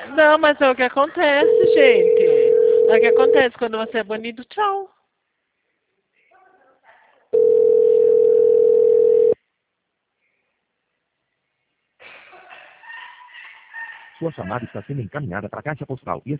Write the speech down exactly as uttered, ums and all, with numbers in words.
Não, mas é o que acontece, gente. É o que acontece quando você é banido. Tchau. Sua chamada está sendo encaminhada para a caixa postal e